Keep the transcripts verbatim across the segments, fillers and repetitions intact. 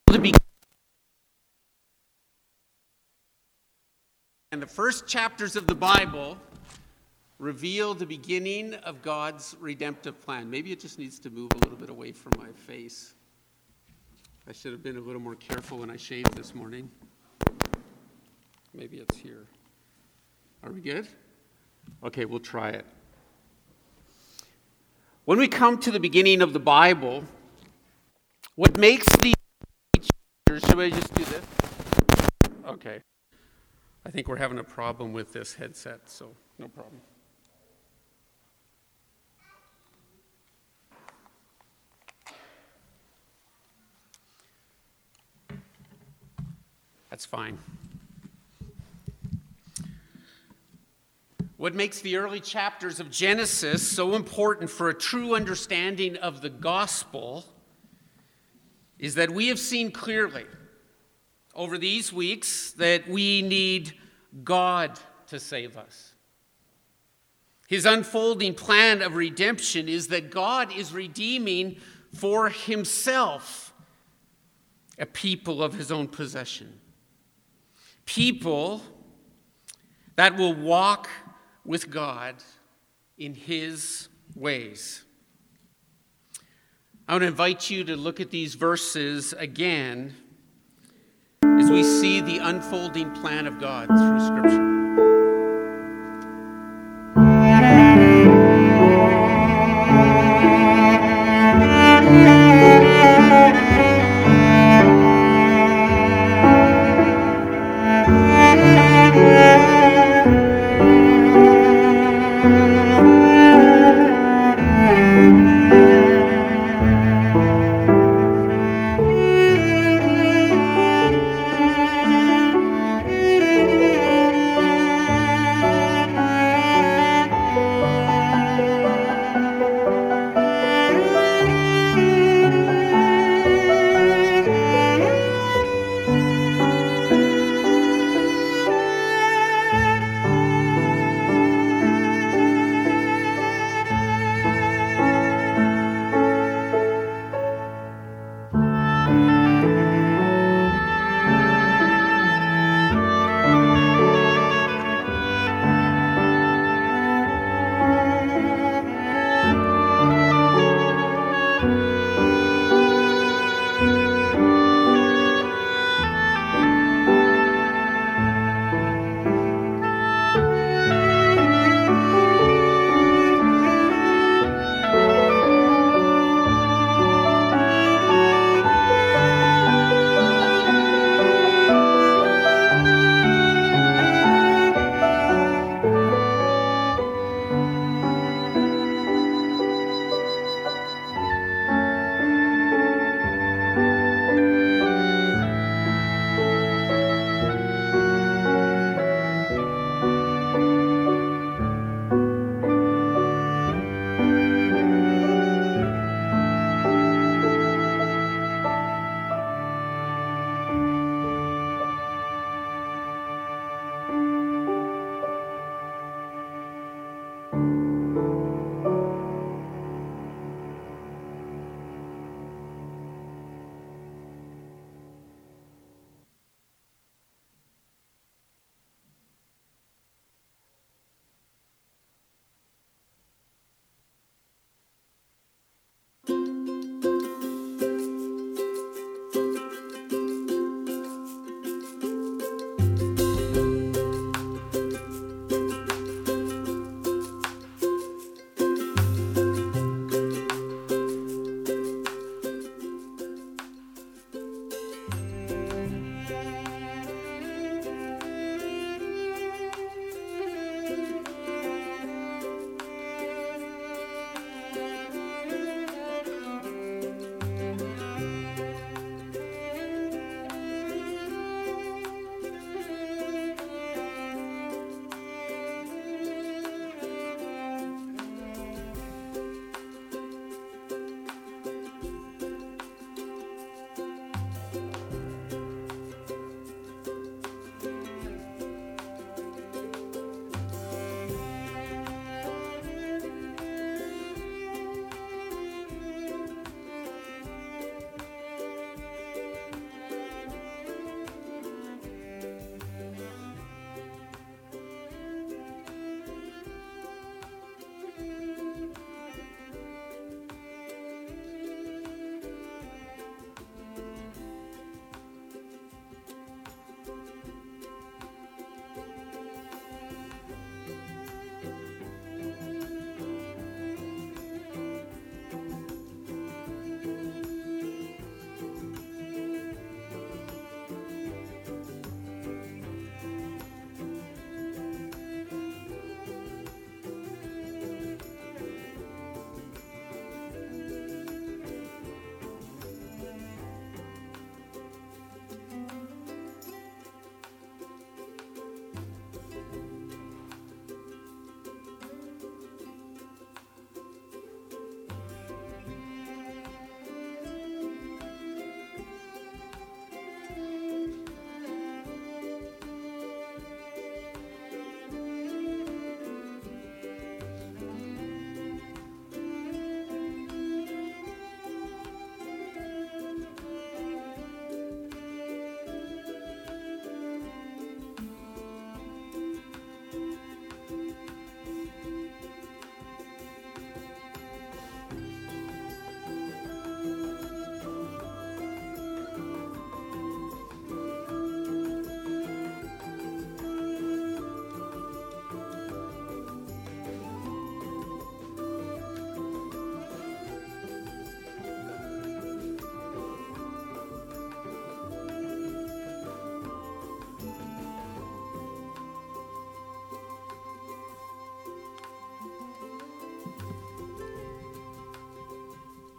to be and the first chapters of the Bible reveal the beginning of God's redemptive plan. Maybe it just needs to move a little bit away from my face. I should have been a little more careful when I shaved this morning. Maybe it's here. Are we good? Okay, we'll try it. When we come to the beginning of the Bible, what makes the should I just do this? Okay. I think we're having a problem with this headset, so no problem. That's fine. What makes the early chapters of Genesis so important for a true understanding of the gospel is that we have seen clearly over these weeks that we need God to save us. His unfolding plan of redemption is that God is redeeming for himself a people of his own possession. People that will walk with God in his ways. I want to invite you to look at these verses again as we see the unfolding plan of God through Scripture.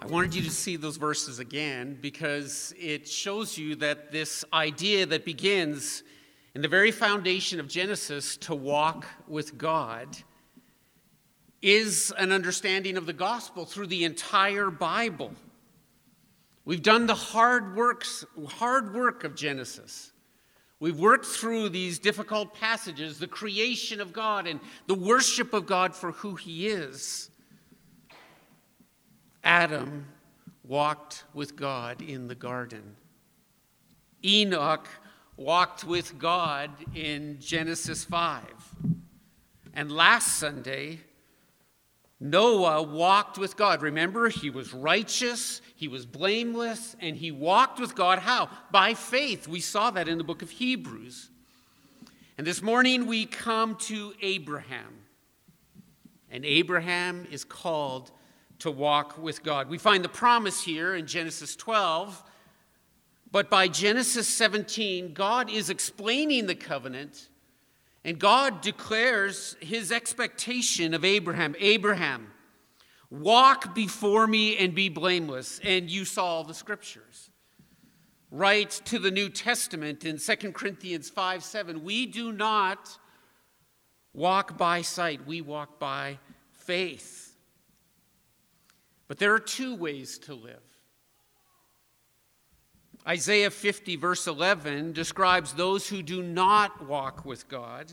wanted you to see those verses again because it shows you that this idea that begins in the very foundation of Genesis to walk with God is an understanding of the gospel through the entire Bible. We've done the hard works, hard work of Genesis. We've worked through these difficult passages, the creation of God and the worship of God for who he is. Adam walked with God in the garden. Enoch walked with God in Genesis five. And last Sunday, Noah walked with God. Remember, he was righteous, he was blameless, and he walked with God. How? By faith. We saw that in the book of Hebrews. And this morning we come to Abraham. And Abraham is called to walk with God. We find the promise here in Genesis twelve, but by Genesis seventeen, God is explaining the covenant. And God declares his expectation of Abraham. Abraham, walk before me and be blameless. And you saw the scriptures. Right to the New Testament in Second Corinthians five seven, we do not walk by sight, we walk by faith. But there are two ways to live. Isaiah fifty, verse eleven, describes those who do not walk with God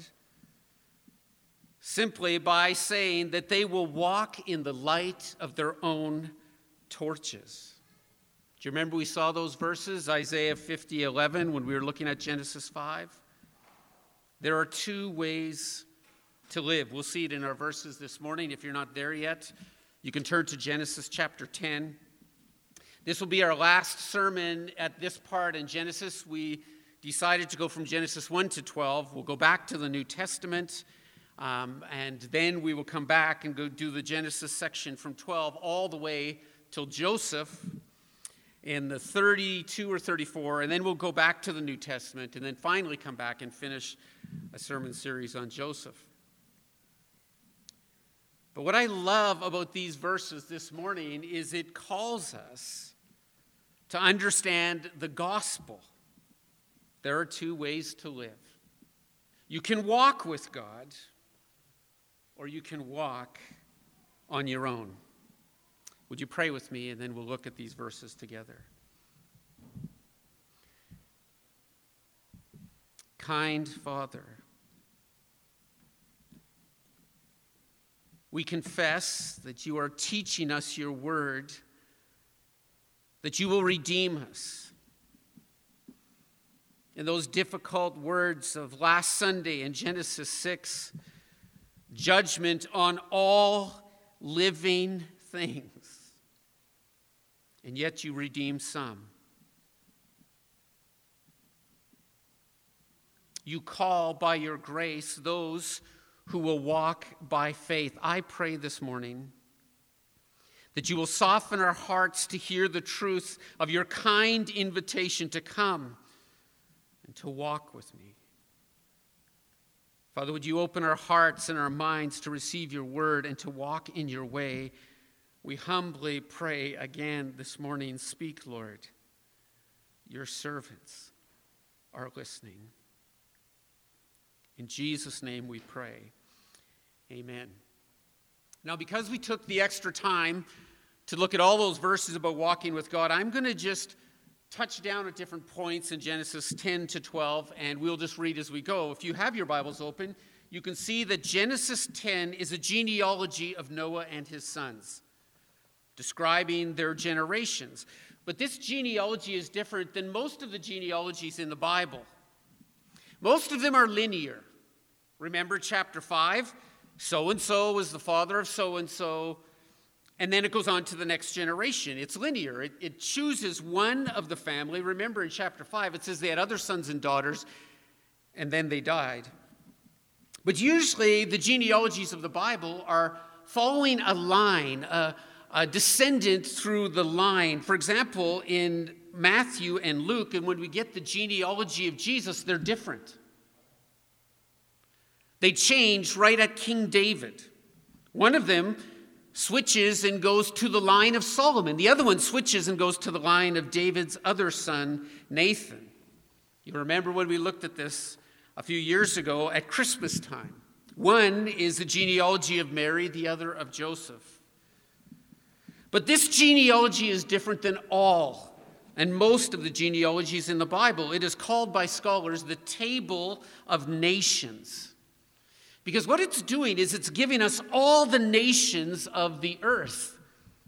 simply by saying that they will walk in the light of their own torches. Do you remember we saw those verses, Isaiah fifty, eleven, when we were looking at Genesis five? There are two ways to live. We'll see it in our verses this morning. If you're not there yet, you can turn to Genesis chapter ten. This will be our last sermon at this part in Genesis. We decided to go from Genesis one to twelve. We'll go back to the New Testament, um, and then we will come back and go do the Genesis section from twelve all the way till Joseph in the thirty-two or thirty-four, and then we'll go back to the New Testament, and then finally come back and finish a sermon series on Joseph. But what I love about these verses this morning is it calls us to understand the gospel. There are two ways to live. You can walk with God, or you can walk on your own. Would you pray with me, and then we'll look at these verses together. Kind Father, we confess that you are teaching us your word, that you will redeem us. In those difficult words of last Sunday in Genesis six, judgment on all living things. And yet you redeem some. You call by your grace those who will walk by faith. I pray this morning that you will soften our hearts to hear the truth of your kind invitation to come and to walk with me. Father, would you open our hearts and our minds to receive your word and to walk in your way? We humbly pray again this morning, speak, Lord. Your servants are listening. In Jesus' name we pray. Amen. Now, because we took the extra time to look at all those verses about walking with God, I'm going to just touch down at different points in Genesis ten to twelve, and we'll just read as we go. If you have your Bibles open, you can see that Genesis ten is a genealogy of Noah and his sons, describing their generations. But this genealogy is different than most of the genealogies in the Bible. Most of them are linear. Remember chapter five? So-and-so was the father of so-and-so, and then it goes on to the next generation. It's linear. It, it chooses one of the family. Remember in chapter five, it says they had other sons and daughters, and then they died. But usually the genealogies of the Bible are following a line, a, a descendant through the line. For example, in Matthew and Luke, and when we get the genealogy of Jesus, they're different. They change right at King David. One of them switches and goes to the line of Solomon. The other one switches and goes to the line of David's other son, Nathan. You remember when we looked at this a few years ago at Christmas time. One is the genealogy of Mary, the other of Joseph. But this genealogy is different than all and most of the genealogies in the Bible. It is called by scholars the Table of Nations. Because what it's doing is it's giving us all the nations of the earth.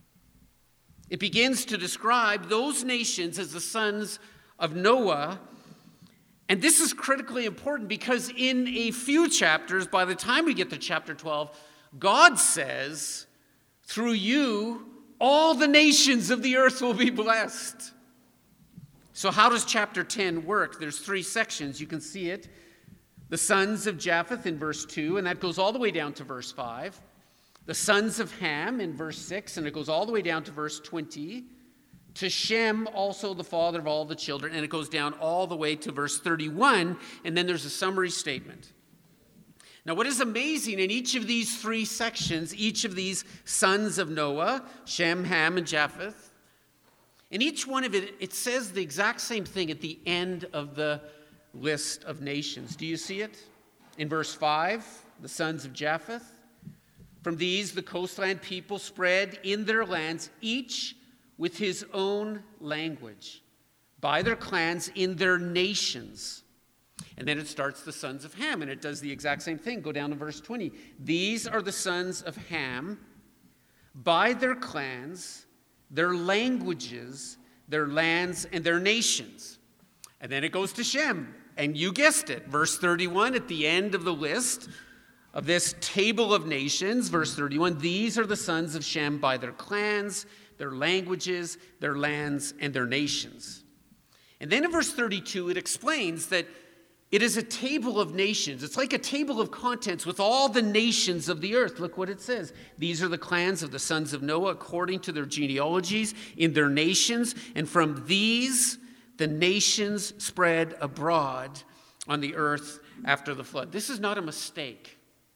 It begins to describe those nations as the sons of Noah. And this is critically important because in a few chapters, by the time we get to chapter twelve, God says, through you, all the nations of the earth will be blessed. So how does chapter ten work? There's three sections. You can see it. The sons of Japheth in verse two, and that goes all the way down to verse five. The sons of Ham in verse six, and it goes all the way down to verse twenty. To Shem, also the father of all the children, and it goes down all the way to verse thirty-one, and then there's a summary statement. Now, what is amazing in each of these three sections, each of these sons of Noah, Shem, Ham, and Japheth, in each one of it, it says the exact same thing at the end of the list of nations. Do you see it? In verse five, the sons of Japheth. From these, the coastland people spread in their lands, each with his own language, by their clans in their nations. And then it starts the sons of Ham, and it does the exact same thing. Go down to verse twenty. These are the sons of Ham, by their clans, their languages, their lands, and their nations. And then it goes to Shem. And you guessed it, verse thirty-one at the end of the list of this table of nations, verse thirty-one, these are the sons of Shem by their clans, their languages, their lands, and their nations. And then in verse thirty-two, it explains that it is a table of nations. It's like a table of contents with all the nations of the earth. Look what it says. These are the clans of the sons of Noah according to their genealogies in their nations, and from these the nations spread abroad on the earth after the flood. This is not a mistake.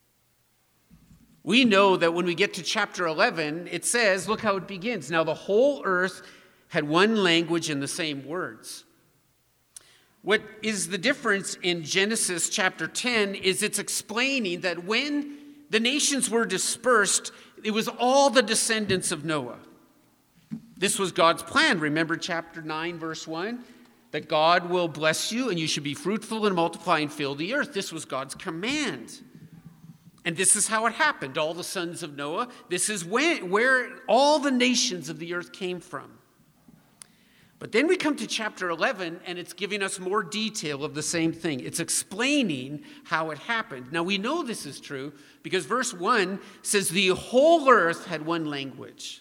We know that when we get to chapter eleven, it says, look how it begins. Now the whole earth had one language and the same words. What is the difference in Genesis chapter ten is it's explaining that when the nations were dispersed, it was all the descendants of Noah. This was God's plan. Remember chapter nine, verse one? That God will bless you and you should be fruitful and multiply and fill the earth. This was God's command. And this is how it happened. All the sons of Noah. This is where, where all the nations of the earth came from. But then we come to chapter eleven, and it's giving us more detail of the same thing. It's explaining how it happened. Now, we know this is true because verse one says the whole earth had one language.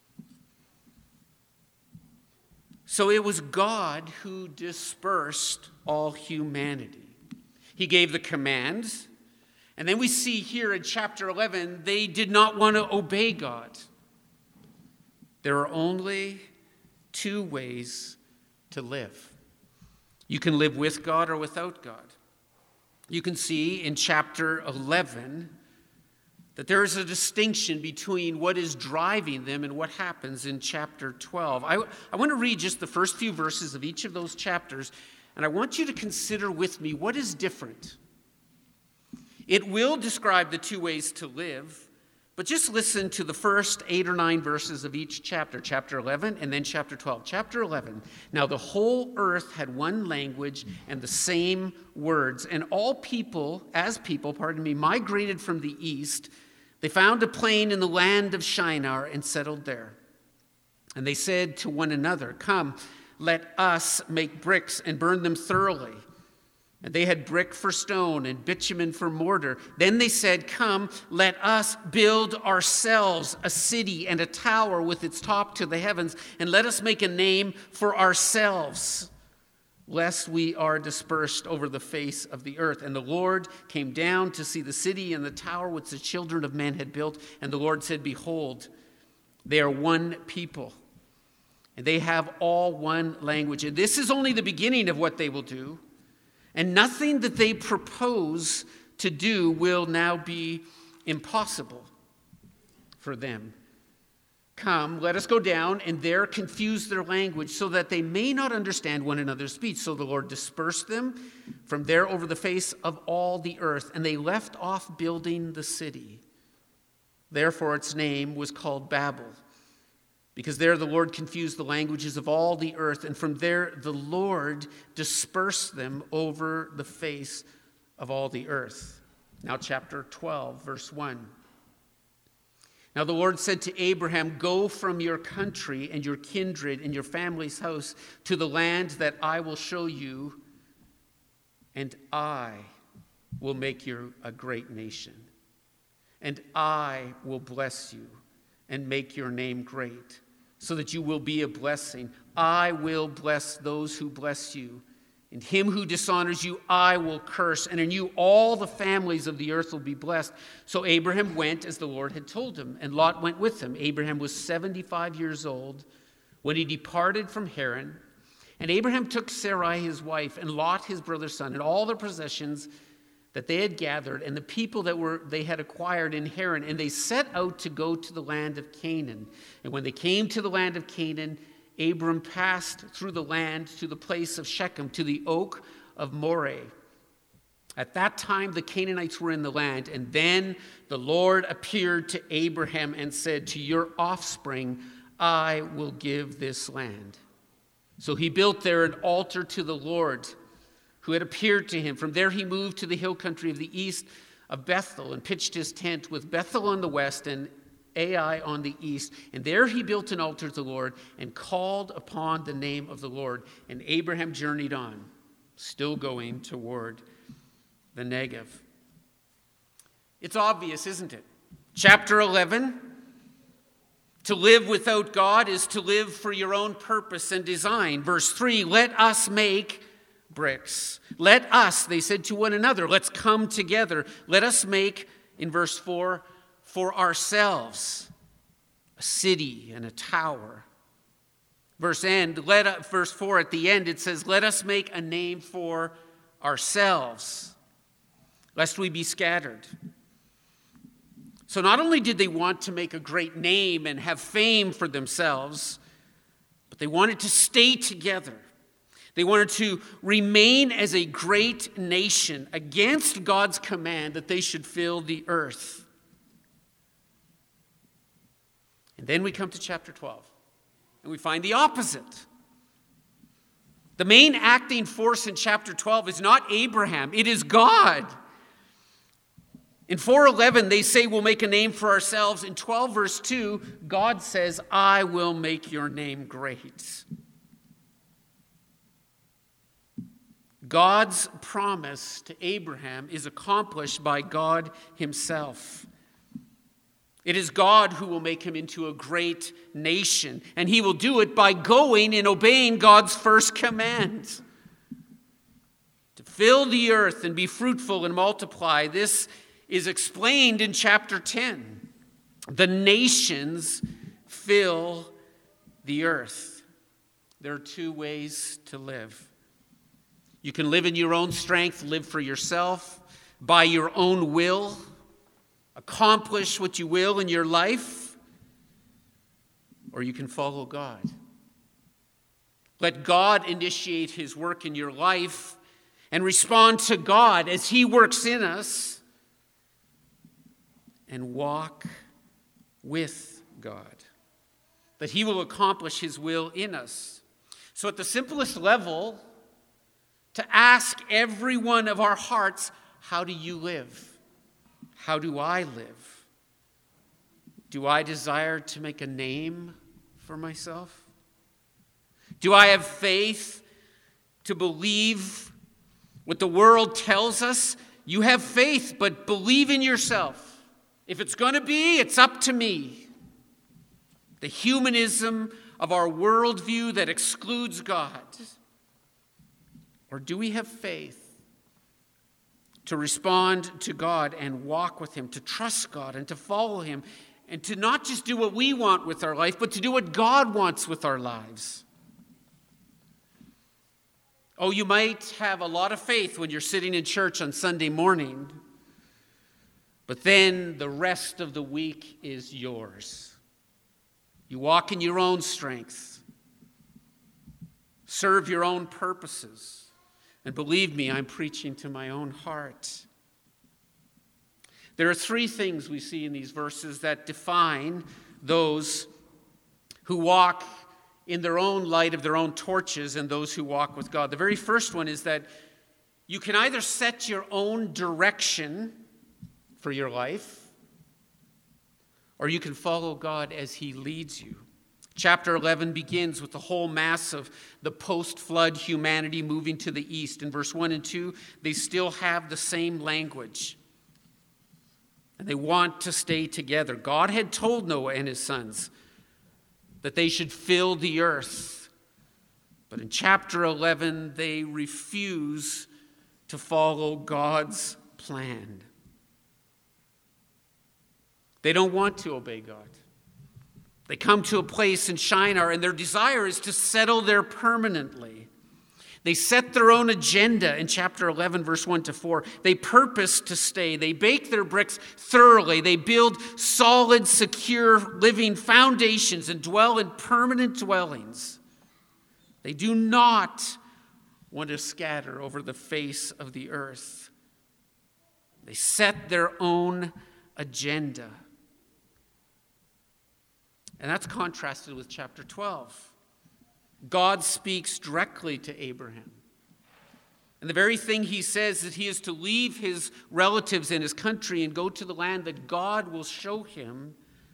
So it was God who dispersed all humanity. He gave the commands. And then we see here in chapter eleven, they did not want to obey God. There are only two ways to live. You can live with God or without God. You can see in chapter eleven that there is a distinction between what is driving them and what happens in chapter twelve. I, I want to read just the first few verses of each of those chapters, and I want you to consider with me what is different. It will describe the two ways to live, but just listen to the first eight or nine verses of each chapter, chapter eleven and then chapter twelve. Chapter eleven, now the whole earth had one language and the same words, and all people, as people, pardon me, migrated from the east. They found a plain in the land of Shinar and settled there. And they said to one another, come, let us make bricks and burn them thoroughly. And they had brick for stone and bitumen for mortar. Then they said, come, let us build ourselves a city and a tower with its top to the heavens, and let us make a name for ourselves, lest we are dispersed over the face of the earth. And the Lord came down to see the city and the tower which the children of men had built. And the Lord said, behold, they are one people, and they have all one language. And this is only the beginning of what they will do. And nothing that they propose to do will now be impossible for them. Come, let us go down and there confuse their language so that they may not understand one another's speech. So the Lord dispersed them from there over the face of all the earth, and they left off building the city. Therefore its name was called Babel, because there the Lord confused the languages of all the earth, and from there the Lord dispersed them over the face of all the earth. Now chapter twelve, verse one. Now the Lord said to Abraham, go from your country and your kindred and your family's house to the land that I will show you, and I will make you a great nation. And I will bless you and make your name great, so that you will be a blessing. I will bless those who bless you, and him who dishonors you I will curse, and in you all the families of the earth will be blessed. So Abraham went as the Lord had told him, and Lot went with him. Abraham was seventy-five years old when he departed from Haran. And Abraham took Sarai his wife, and Lot his brother's son, and all their possessions that they had gathered, and the people that were they had acquired in Haran, and they set out to go to the land of Canaan. And when they came to the land of Canaan, Abram passed through the land to the place of Shechem, to the oak of Moreh. At that time the Canaanites were in the land, and then the Lord appeared to Abraham and said, to your offspring I will give this land. So he built there an altar to the Lord who had appeared to him. From there he moved to the hill country of the east of Bethel and pitched his tent with Bethel on the west and Ai on the east. And there he built an altar to the Lord and called upon the name of the Lord. And Abraham journeyed on, still going toward the Negev. It's obvious, isn't it? Chapter eleven. To live without God is to live for your own purpose and design. Verse three, let us make bricks. Let us, they said to one another, let's come together. Let us make, in verse four, for ourselves a city and a tower. Verse end, let verse four at the end, it says, let us make a name for ourselves, lest we be scattered. So not only did they want to make a great name and have fame for themselves, but they wanted to stay together. They wanted to remain as a great nation against God's command that they should fill the earth. And then we come to chapter twelve, and we find the opposite. The main acting force in chapter twelve is not Abraham, it is God. In four eleven, they say we'll make a name for ourselves. In twelve verse two, God says, I will make your name great. God's promise to Abraham is accomplished by God himself. It is God who will make him into a great nation, and he will do it by going and obeying God's first command. To fill the earth and be fruitful and multiply. This is explained in chapter ten. The nations fill the earth. There are two ways to live. You can live in your own strength, live for yourself, by your own will, accomplish what you will in your life, or you can follow God. Let God initiate his work in your life and respond to God as he works in us, and walk with God, that he will accomplish his will in us. So at the simplest level, to ask every one of our hearts, how do you live? How do I live? Do I desire to make a name for myself? Do I have faith to believe what the world tells us? You have faith, but believe in yourself. If it's going to be, it's up to me. The humanism of our worldview that excludes God. Or do we have faith to respond to God and walk with him, to trust God and to follow him, and to not just do what we want with our life, but to do what God wants with our lives? Oh, you might have a lot of faith when you're sitting in church on Sunday morning, but then the rest of the week is yours. You walk in your own strength, serve your own purposes. And believe me, I'm preaching to my own heart. There are three things we see in these verses that define those who walk in their own light of their own torches and those who walk with God. The very first one is that you can either set your own direction for your life, or you can follow God as he leads you. Chapter eleven begins with the whole mass of the post-flood humanity moving to the east. In verse one and two, they still have the same language. And they want to stay together. God had told Noah and his sons that they should fill the earth. But in chapter eleven, they refuse to follow God's plan. They don't want to obey God. They come to a place in Shinar, and their desire is to settle there permanently. They set their own agenda in chapter eleven, verse one to four. They purpose to stay. They bake their bricks thoroughly. They build solid, secure, living foundations and dwell in permanent dwellings. They do not want to scatter over the face of the earth. They set their own agenda. And that's contrasted with chapter twelve. God speaks directly to Abraham. And the very thing he says that he is to leave his relatives and his country and go to the land that God will show him.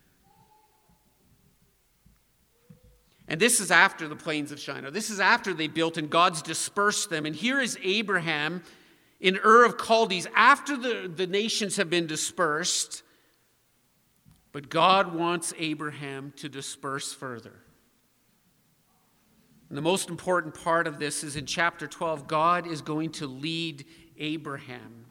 And this is after the plains of Shinar. This is after they built and God's dispersed them. And here is Abraham in Ur of Chaldees after the, the nations have been dispersed. But God wants Abraham to disperse further. And the most important part of this is in chapter twelve, God is going to lead Abraham.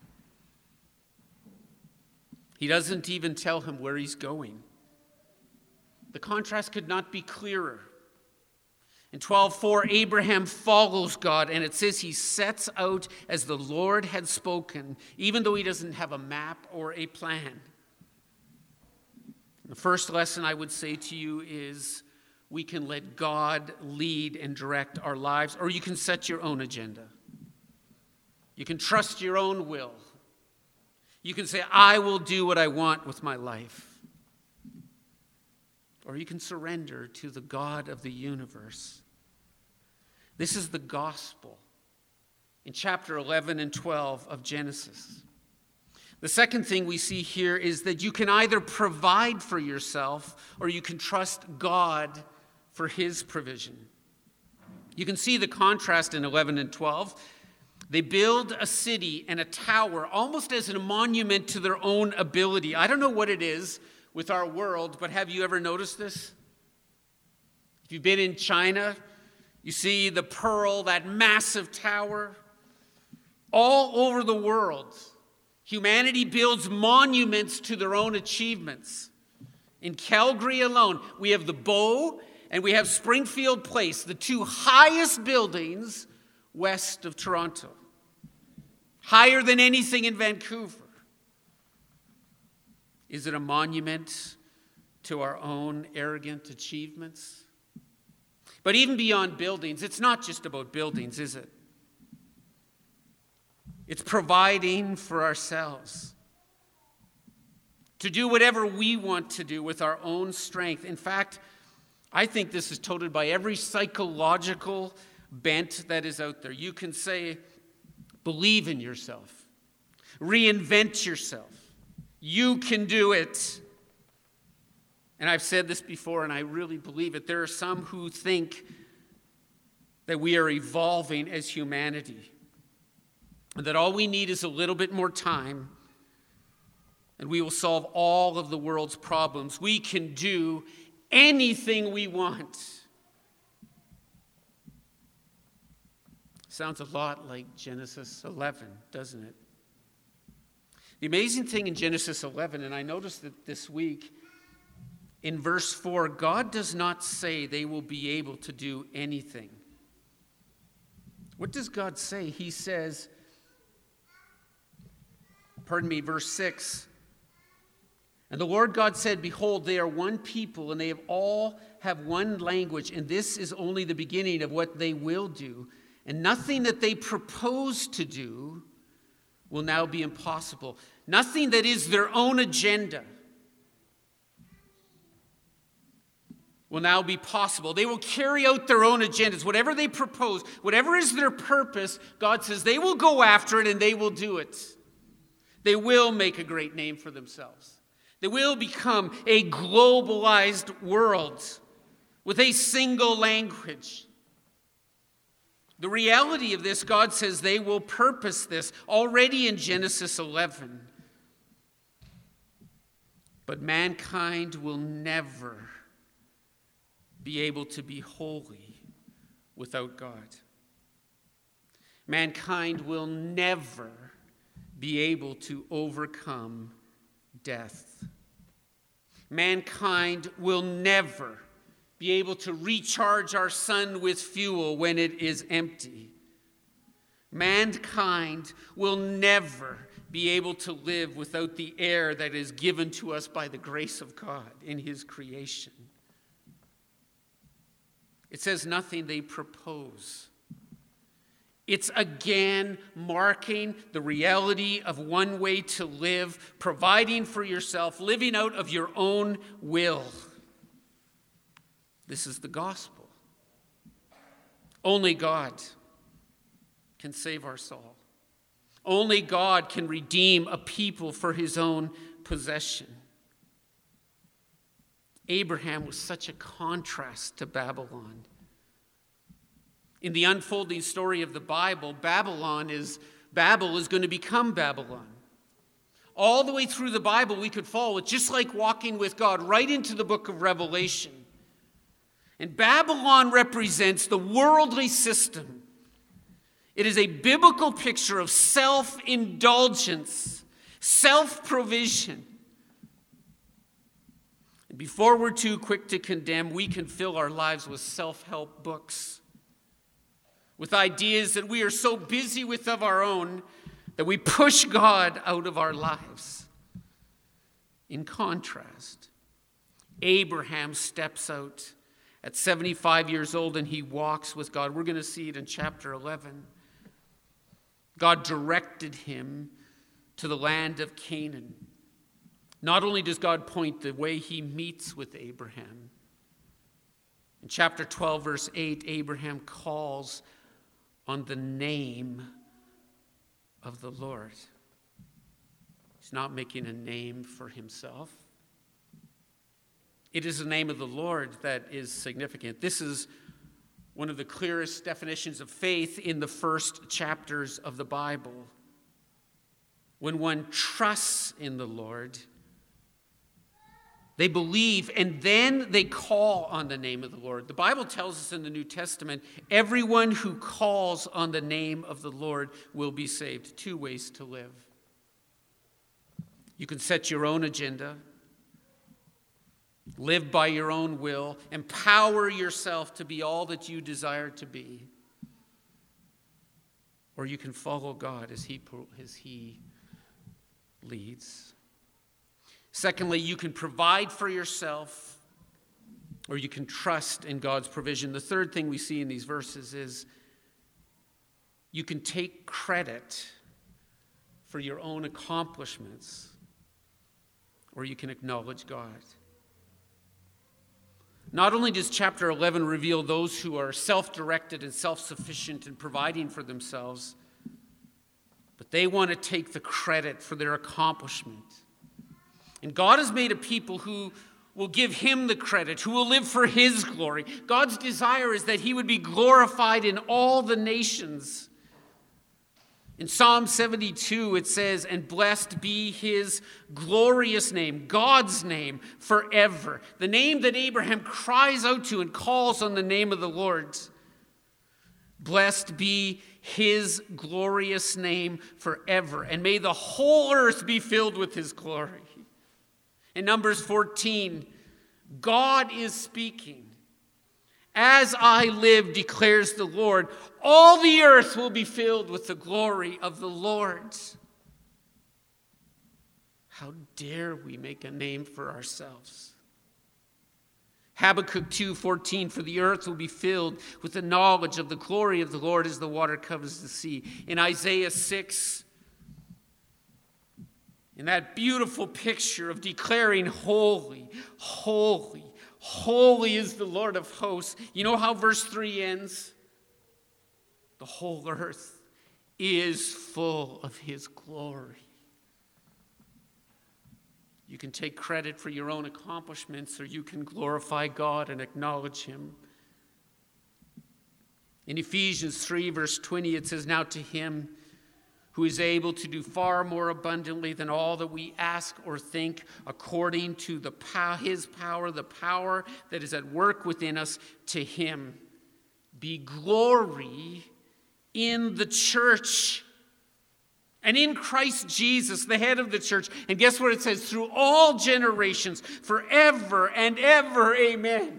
He doesn't even tell him where he's going. The contrast could not be clearer. In twelve four, Abraham follows God, and it says he sets out as the Lord had spoken, even though he doesn't have a map or a plan. The first lesson I would say to you is we can let God lead and direct our lives, or you can set your own agenda. You can trust your own will. You can say, I will do what I want with my life. Or you can surrender to the God of the universe. This is the gospel in chapter eleven and twelve of Genesis. The second thing we see here is that you can either provide for yourself or you can trust God for his provision. You can see the contrast in eleven and twelve. They build a city and a tower almost as a monument to their own ability. I don't know what it is with our world, but have you ever noticed this? If you've been in China, you see the Pearl, that massive tower. All over the world, humanity builds monuments to their own achievements. In Calgary alone, we have the Bow and we have Springfield Place, the two highest buildings west of Toronto. Higher than anything in Vancouver. Is it a monument to our own arrogant achievements? But even beyond buildings, it's not just about buildings, is it? It's providing for ourselves. To do whatever we want to do with our own strength. In fact, I think this is touted by every psychological bent that is out there. You can say, believe in yourself. Reinvent yourself. You can do it. And I've said this before, and I really believe it. There are some who think that we are evolving as humanity. And that all we need is a little bit more time, and we will solve all of the world's problems. We can do anything we want. Sounds a lot like Genesis eleven, doesn't it? The amazing thing in Genesis eleven, and I noticed that this week, in verse four, God does not say they will be able to do anything. What does God say? He says, pardon me, verse six, And the Lord God said, behold, they are one people, and they have all have one language, and this is only the beginning of what they will do. And nothing that they propose to do will now be impossible. Nothing that is their own agenda will now be possible. They will carry out their own agendas. Whatever they propose, whatever is their purpose, God says they will go after it and they will do it. They will make a great name for themselves. They will become a globalized world with a single language. The reality of this, God says they will purpose this already in Genesis eleven. But mankind will never be able to be holy without God. Mankind will never be able to overcome death. Mankind will never be able to recharge our sun with fuel when it is empty. Mankind will never be able to live without the air that is given to us by the grace of God in his creation. It says nothing they propose. It's again marking the reality of one way to live, providing for yourself, living out of your own will. This is the gospel. Only God can save our soul. Only God can redeem a people for his own possession. Abraham was such a contrast to Babylon. In the unfolding story of the Bible, Babylon is Babel is going to become Babylon. All the way through the Bible, we could follow it, just like walking with God, right into the book of Revelation. And Babylon represents the worldly system. It is a biblical picture of self-indulgence, self-provision. And before we're too quick to condemn, we can fill our lives with self-help books, with ideas that we are so busy with of our own that we push God out of our lives. In contrast, Abraham steps out at seventy-five years old and he walks with God. We're going to see it in chapter eleven. God directed him to the land of Canaan. Not only does God point the way he meets with Abraham. In chapter twelve, verse eight, Abraham calls on the name of the Lord. He's not making a name for himself. It is the name of the Lord that is significant. This is one of the clearest definitions of faith in the first chapters of the Bible. When one trusts in the Lord, they believe and then they call on the name of the Lord. The Bible tells us in the New Testament, everyone who calls on the name of the Lord will be saved. Two ways to live. You can set your own agenda, live by your own will, empower yourself to be all that you desire to be. Or you can follow God as he, as he leads. Secondly, you can provide for yourself, or you can trust in God's provision. The third thing we see in these verses is you can take credit for your own accomplishments, or you can acknowledge God. Not only does chapter eleven reveal those who are self-directed and self-sufficient in providing for themselves, but they want to take the credit for their accomplishment. And God has made a people who will give him the credit, who will live for his glory. God's desire is that he would be glorified in all the nations. In Psalm seventy-two, it says, "And blessed be his glorious name," God's name, forever. The name that Abraham cries out to and calls on the name of the Lord. Blessed be his glorious name forever. And may the whole earth be filled with his glory. In Numbers fourteen, God is speaking. "As I live, declares the Lord, all the earth will be filled with the glory of the Lord." how dare we make a name for ourselves? Habakkuk two fourteen, for the earth will be filled with the knowledge of the glory of the Lord as the water covers the sea. In Isaiah six, in that beautiful picture of declaring holy, holy, holy is the Lord of hosts. You know how verse three ends? The whole earth is full of his glory. You can take credit for your own accomplishments, or you can glorify God and acknowledge him. In Ephesians three, verse twenty, it says, now to him who is able to do far more abundantly than all that we ask or think, according to the pow- his power, the power that is at work within us, to him be glory in the church and in Christ Jesus, the head of the church. And guess what it says? Through all generations, forever and ever. Amen.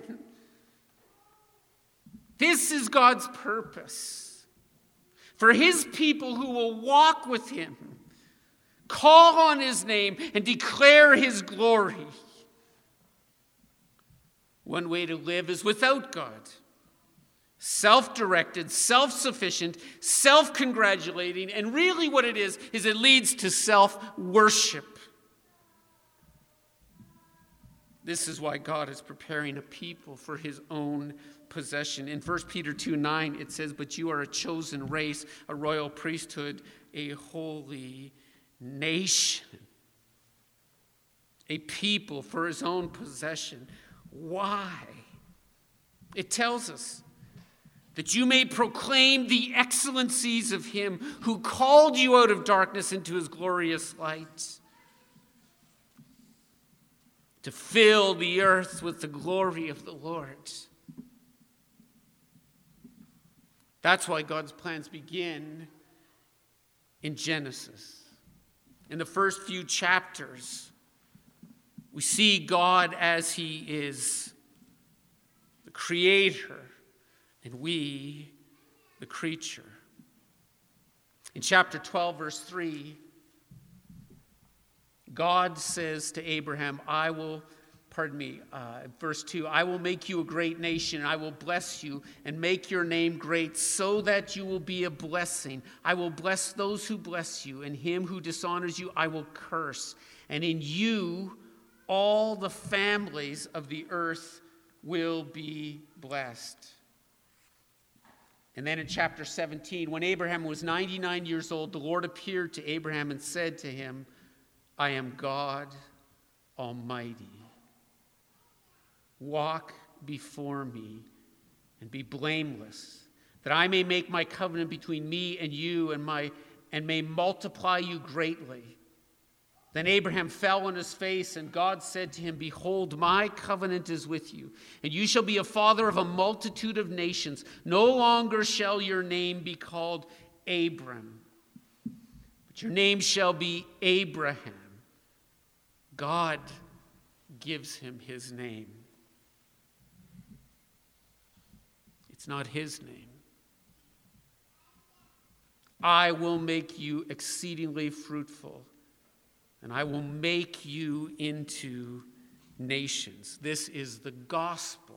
This is God's purpose. For his people who will walk with him, call on his name, and declare his glory. One way to live is without God. Self-directed, self-sufficient, self-congratulating, and really what it is, is it leads to self-worship. This is why God is preparing a people for his own possession. In First Peter two nine, it says, but you are a chosen race, a royal priesthood, a holy nation, a people for his own possession. Why? It tells us that you may proclaim the excellencies of him who called you out of darkness into his glorious light, to fill the earth with the glory of the Lord. That's why God's plans begin in Genesis. In the first few chapters, we see God as he is, the creator, and we, the creature. In chapter twelve, verse three, God says to Abraham, I will, pardon me, uh, verse two, I will make you a great nation, and I will bless you and make your name great so that you will be a blessing. I will bless those who bless you, and him who dishonors you I will curse. And in you all the families of the earth will be blessed. And then in chapter seventeen, when Abraham was ninety-nine years old, the Lord appeared to Abraham and said to him, I am God Almighty. Walk before me and be blameless, that I may make my covenant between me and you and my and may multiply you greatly. Then Abraham fell on his face, and God said to him, behold, my covenant is with you, and you shall be a father of a multitude of nations. No longer shall your name be called Abram, but your name shall be Abraham. God gives him his name. It's not his name. I will make you exceedingly fruitful, and I will make you into nations. This is the gospel.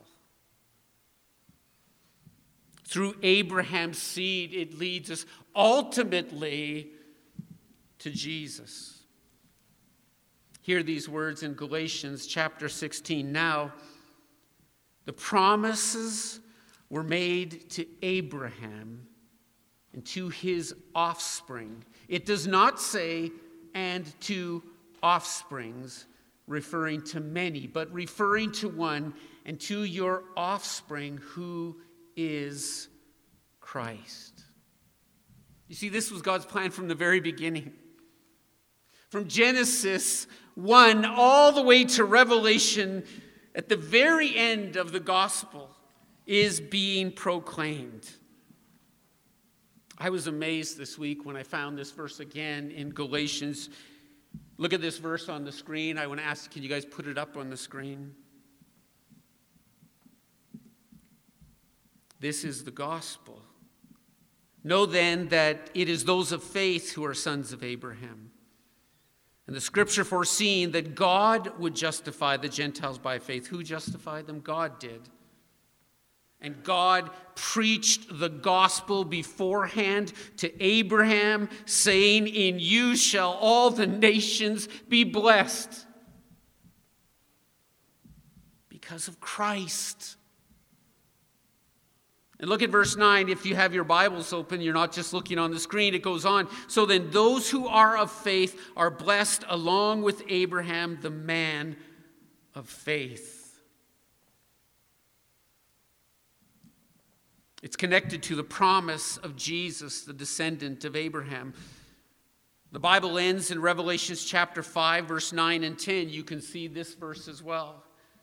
Through Abraham's seed, it leads us ultimately to Jesus. Hear these words in Galatians chapter sixteen. Now, the promises were made to Abraham and to his offspring. It does not say, and to offsprings, referring to many, but referring to one, and to your offspring, who is Christ. You see, this was God's plan from the very beginning. From Genesis one all the way to Revelation, at the very end of the gospel is being proclaimed. I was amazed this week when I found this verse again in Galatians. Look at this verse on the screen. I want to ask, can you guys put it up on the screen? This is the gospel. Know then that it is those of faith who are sons of Abraham. And the scripture foreseeing that God would justify the Gentiles by faith. Who justified them? God did. And God preached the gospel beforehand to Abraham, saying, "In you shall all the nations be blessed." Because of Christ. And look at verse nine. If you have your Bibles open, you're not just looking on the screen. It goes on. "So then those who are of faith are blessed along with Abraham, the man of faith." It's connected to the promise of Jesus, the descendant of Abraham. The Bible ends in Revelation chapter five, verse nine and ten. You can see this verse as well.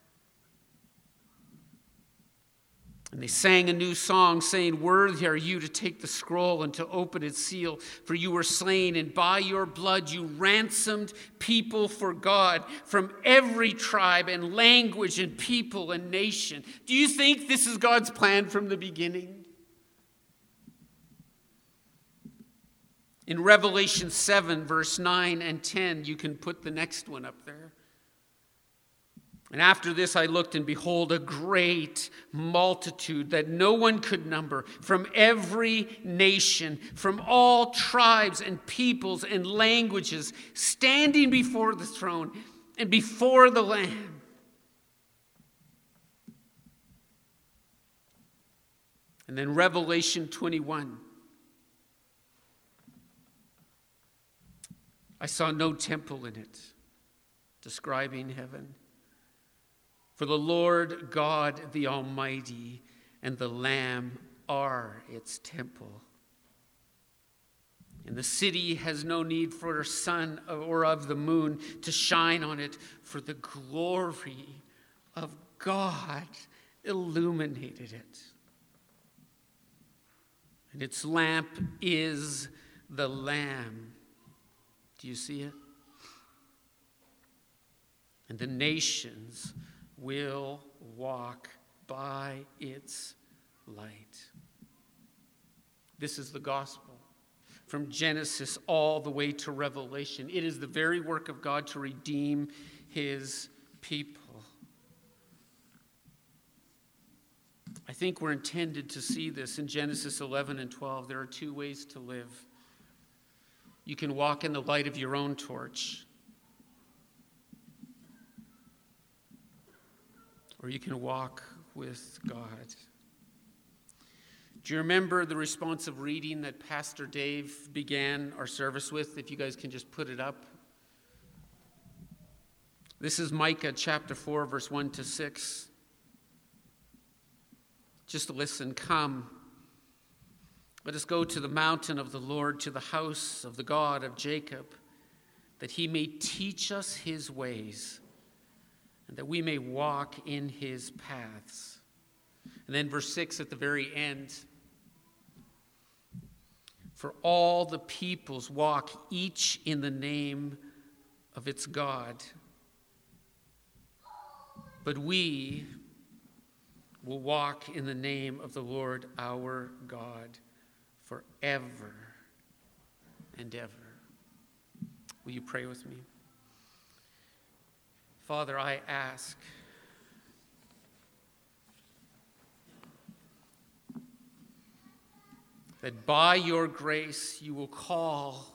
"And they sang a new song, saying, 'Worthy are you to take the scroll and to open its seal, for you were slain, and by your blood you ransomed people for God from every tribe and language and people and nation.'" Do you think this is God's plan from the beginning? In Revelation seven, verse nine and ten, you can put the next one up there. "And after this I looked, and behold, a great multitude that no one could number, from every nation, from all tribes and peoples and languages, standing before the throne and before the Lamb." And then Revelation twenty-one. "I saw no temple in it," describing heaven. "For the Lord God, the Almighty, and the Lamb are its temple. And the city has no need for the sun or of the moon to shine on it, for the glory of God illuminated it. And its lamp is the Lamb." Do you see it? "And the nations will walk by its light." This is the gospel. From Genesis all the way to Revelation. It is the very work of God to redeem his people. I think we're intended to see this in Genesis eleven and twelve. There are two ways to live. You can walk in the light of your own torch, or you can walk with God. Do you remember the responsive reading that Pastor Dave began our service with? If you guys can just put it up. This is Micah chapter four, verse one to six. Just listen. "Come, let us go to the mountain of the Lord, to the house of the God of Jacob, that he may teach us his ways, and that we may walk in his paths." And then verse six at the very end. "For all the peoples walk each in the name of its God. But we will walk in the name of the Lord our God forever and ever." Will you pray with me? Father, I ask that by your grace you will call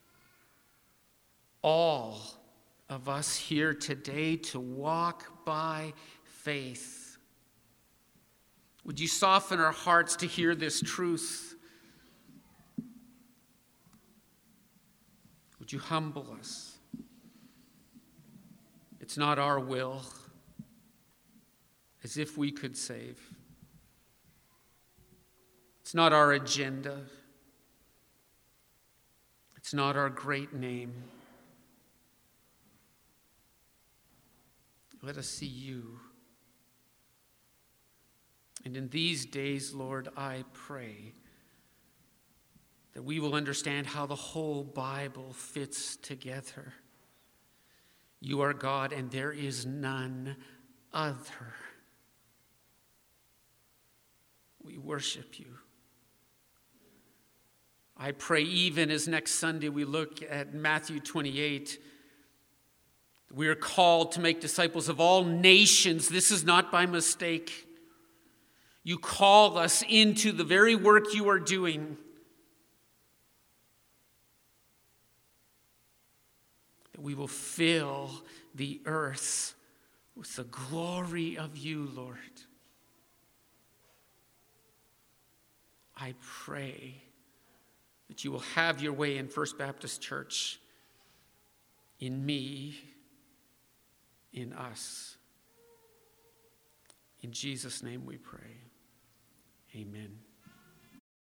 all of us here today to walk by faith. Would you soften our hearts to hear this truth? Would you humble us? It's not our will, as if we could save. It's not our agenda. It's not our great name. Let us see you. And in these days, Lord, I pray that we will understand how the whole Bible fits together. You are God, and there is none other. We worship you. I pray even as next Sunday we look at Matthew twenty-eight, We are called to make disciples of all nations. This is not by mistake. You call us into the very work you are doing. That we will fill the earth with the glory of you, Lord. I pray that you will have your way in First Baptist Church, in me, in us. In Jesus' name we pray. Amen.